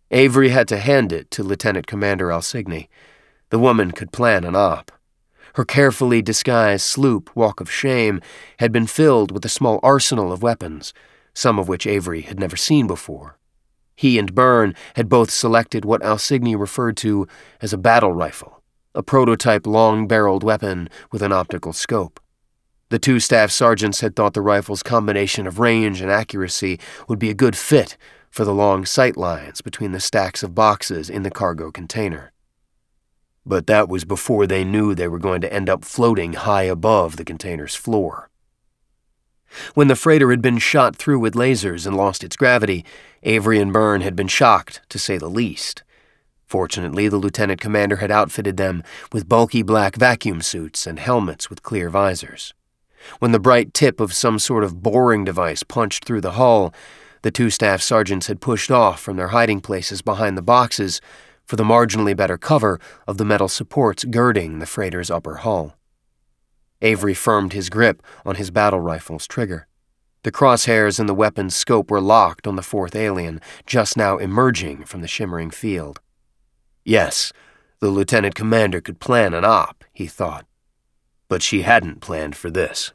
Avery had to hand it to Lieutenant Commander Alsigny. The woman could plan an op. Her carefully disguised sloop, Walk of Shame, had been filled with a small arsenal of weapons, some of which Avery had never seen before. He and Byrne had both selected what Alsigny referred to as a battle rifle, a prototype long-barreled weapon with an optical scope. The two staff sergeants had thought the rifle's combination of range and accuracy would be a good fit for the long sight lines between the stacks of boxes in the cargo container. But that was before they knew they were going to end up floating high above the container's floor. When the freighter had been shot through with lasers and lost its gravity, Avery and Byrne had been shocked, to say the least. Fortunately, the lieutenant commander had outfitted them with bulky black vacuum suits and helmets with clear visors. When the bright tip of some sort of boring device punched through the hull, the two staff sergeants had pushed off from their hiding places behind the boxes for the marginally better cover of the metal supports girding the freighter's upper hull. Avery firmed his grip on his battle rifle's trigger. The crosshairs in the weapon's scope were locked on the fourth alien, just now emerging from the shimmering field. Yes, the lieutenant commander could plan an op, he thought. But she hadn't planned for this.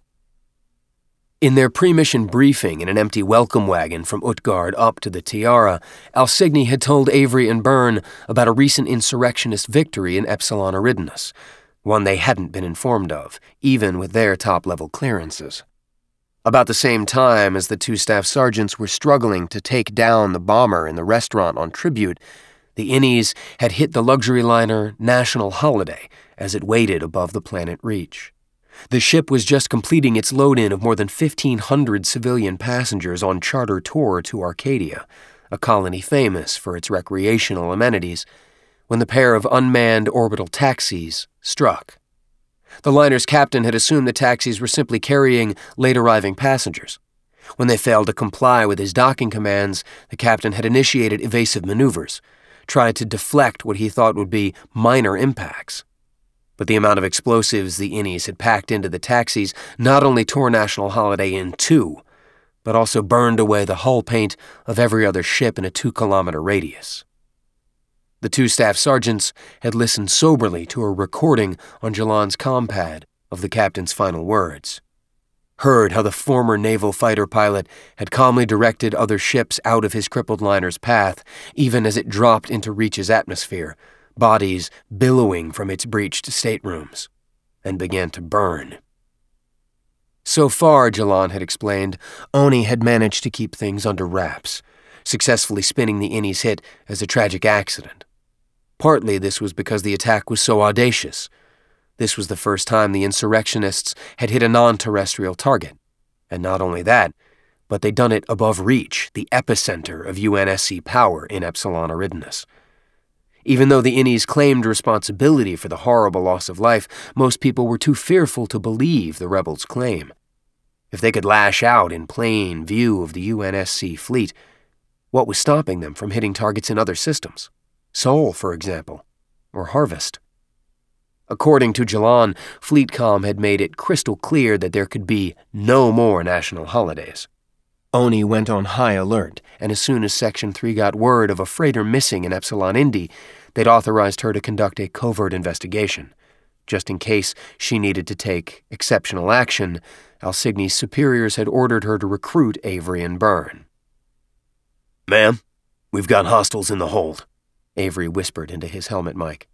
In their pre-mission briefing in an empty welcome wagon from Utgard up to the Tiara, Alsigny had told Avery and Byrne about a recent insurrectionist victory in Epsilon Eridanus, one they hadn't been informed of, even with their top-level clearances. About the same time as the two staff sergeants were struggling to take down the bomber in the restaurant on Tribute, the Innies had hit the luxury liner National Holiday as it waited above the planet Reach. The ship was just completing its load-in of more than 1,500 civilian passengers on charter tour to Arcadia, a colony famous for its recreational amenities, when the pair of unmanned orbital taxis struck. The liner's captain had assumed the taxis were simply carrying late-arriving passengers. When they failed to comply with his docking commands, the captain had initiated evasive maneuvers, tried to deflect what he thought would be minor impacts. But the amount of explosives the Innies had packed into the taxis not only tore National Holiday in two, but also burned away the hull paint of every other ship in a 2-kilometer radius. The two staff sergeants had listened soberly to a recording on Jalan's compad of the captain's final words, heard how the former naval fighter pilot had calmly directed other ships out of his crippled liner's path, even as it dropped into Reach's atmosphere, bodies billowing from its breached staterooms, and began to burn. So far, Jalan had explained, Oni had managed to keep things under wraps, successfully spinning the Innies' hit as a tragic accident. Partly this was because the attack was so audacious. This was the first time the insurrectionists had hit a non-terrestrial target. And not only that, but they'd done it above Reach, the epicenter of UNSC power in Epsilon Eridanus. Even though the Innies claimed responsibility for the horrible loss of life, most people were too fearful to believe the rebels' claim. If they could lash out in plain view of the UNSC fleet, what was stopping them from hitting targets in other systems? Sol, for example, or Harvest. According to Jalan, FleetCom had made it crystal clear that there could be no more national holidays. Oni went on high alert, and as soon as Section 3 got word of a freighter missing in Epsilon Indy, they'd authorized her to conduct a covert investigation. Just in case she needed to take exceptional action, Alsigny's superiors had ordered her to recruit Avery and Byrne. "Ma'am, we've got hostiles in the hold," Avery whispered into his helmet mic.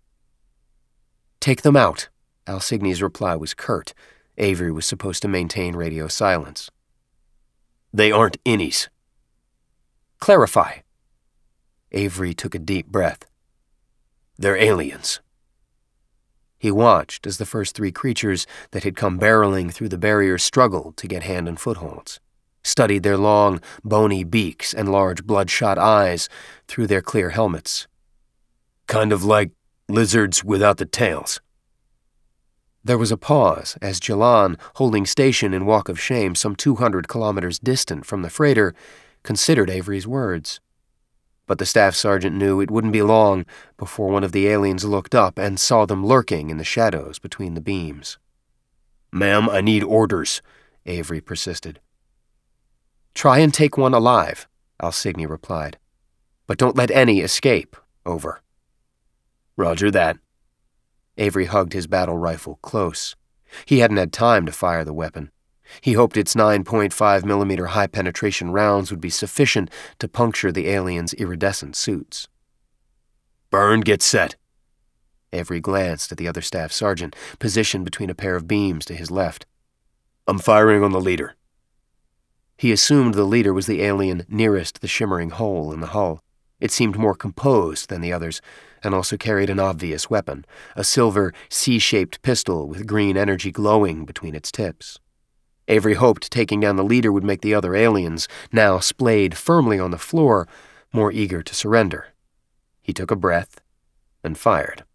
"Take them out." Alsigny's reply was curt. Avery was supposed to maintain radio silence. "They aren't Innies." "Clarify." Avery took a deep breath. "They're aliens." He watched as the first three creatures that had come barreling through the barrier struggled to get hand and footholds, studied their long, bony beaks and large bloodshot eyes through their clear helmets. "Kind of like lizards without the tails." There was a pause as Jalan, holding station in Walk of Shame some 200 kilometers distant from the freighter, considered Avery's words. But the staff sergeant knew it wouldn't be long before one of the aliens looked up and saw them lurking in the shadows between the beams. "Ma'am, I need orders," Avery persisted. "Try and take one alive," Alsigny replied. But don't let any escape. Over." "Roger that." Avery hugged his battle rifle close. He hadn't had time to fire the weapon. He hoped its 9.5mm high-penetration rounds would be sufficient to puncture the aliens' iridescent suits. "Burn, get set." Avery glanced at the other staff sergeant, positioned between a pair of beams to his left. "I'm firing on the leader." He assumed the leader was the alien nearest the shimmering hole in the hull. It seemed more composed than the others, and also carried an obvious weapon, a silver, C-shaped pistol with green energy glowing between its tips. Avery hoped taking down the leader would make the other aliens, now splayed firmly on the floor, more eager to surrender. He took a breath and fired.